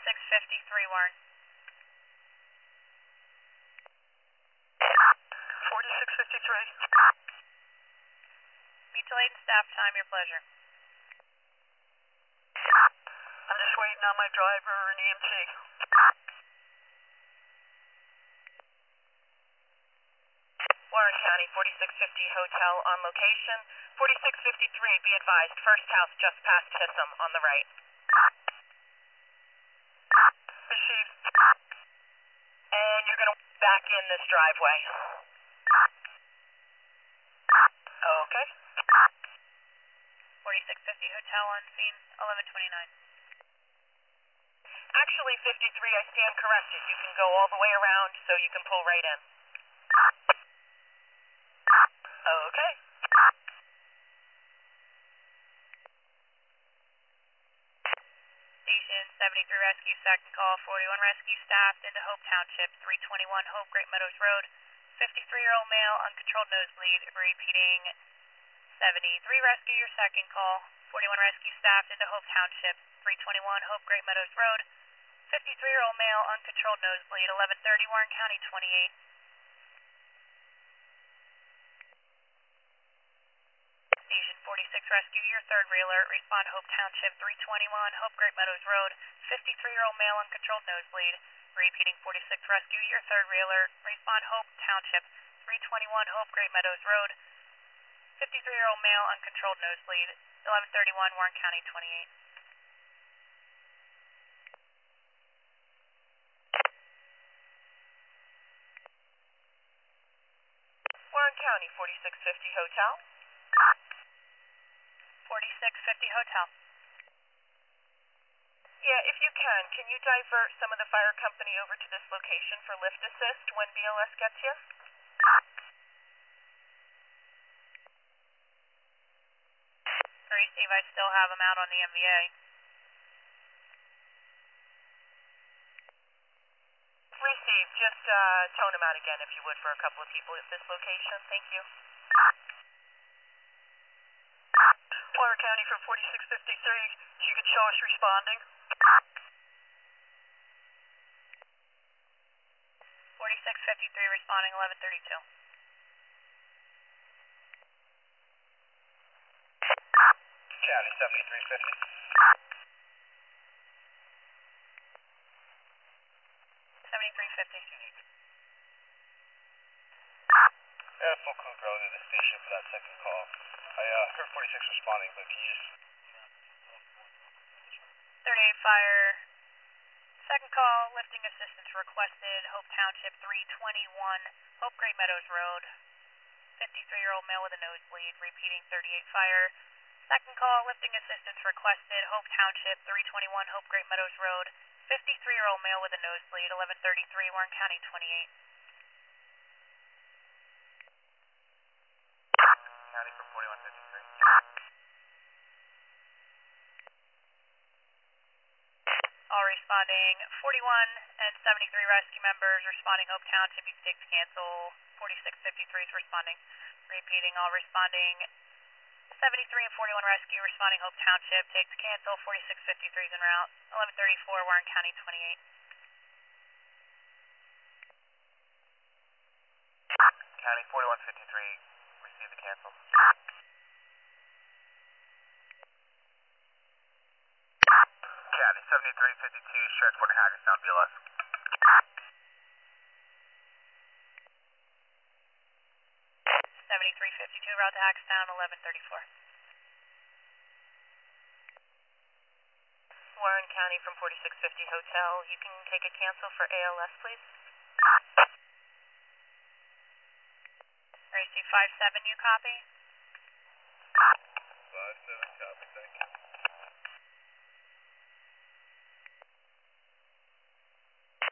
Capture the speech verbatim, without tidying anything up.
forty-six fifty-three, Warren. forty-six fifty-three. Mutual aid and staff time, your pleasure. I'm just waiting on my driver and E M T. Warren County, forty-six fifty Hotel on location. forty-six fifty-three, be advised, first house just past Kissam on the right. Received. And you're going to back in this driveway. Okay. forty-six fifty Hotel on scene, eleven twenty-nine. Actually, fifty-three, I stand corrected. You can go all the way around so you can pull right in. Okay. Station seventy-three Rescue, second call, forty-one Rescue staff into Hope Township, three twenty-one Hope Great Meadows Road. fifty-three-year-old male, uncontrolled nosebleed, repeating seventy-three Rescue, your second call. forty-one Rescue staff into Hope Township, three twenty-one Hope Great Meadows Road. fifty-three-year-old male, uncontrolled nosebleed, eleven thirty Warren County, twenty-eight. Station forty-six Rescue, your third reeler, respond Hope Township, three twenty-one Hope Great Meadows Road. fifty-three-year-old male, uncontrolled nosebleed, repeating forty-six Rescue, your third reeler, respond Hope Township, three twenty-one Hope Great Meadows Road. fifty-three-year-old male, uncontrolled nosebleed, eleven thirty-one Warren County, twenty-eight. Warren County, forty-six fifty Hotel. forty-six fifty Hotel. Yeah, if you can, can you divert some of the fire company over to this location for lift assist when B L S gets here? Receive, I still have them out on the M V A. Receive, just uh, tone them out again if you would for a couple of people at this location. Thank you. Warren County from forty-six fifty-three. You can show us responding. forty-six fifty-three responding, eleven thirty-two. County, seventy-three fifty. seventy-three fifty. Yeah, full crew going to the station for that second call. I uh, heard forty-six responding, but can you just... thirty-eight fire. Second call, lifting assistance requested, Hope Township, three twenty-one Hope Great Meadows Road. fifty-three-year-old male with a nosebleed, repeating thirty-eight fire. Second call, lifting assistance requested, Hope Township, three twenty-one Hope Great Meadows Road. fifty-three-year-old male with a nosebleed, eleven thirty-three Warren County, twenty-eight. County for forty-one fifty-three. All responding, forty-one and seventy-three rescue members responding Hope Township, you can take to cancel. forty-six fifty-three is responding. Repeating, all responding, seventy-three and forty-one rescue responding Hope Township, take to cancel. forty-six fifty-three is en route. eleven thirty-four Warren County, twenty-eight. County forty-one fifty-three, receive the cancel. County seventy-three fifty-two, transporting Hagerstown, B L S. seventy-three fifty-two, route to Hagerstown, eleven thirty-four. Warren County from forty-six fifty Hotel, you can take a cancel for A L S, please. Receive five seven, you copy? five seven, copy, thank you.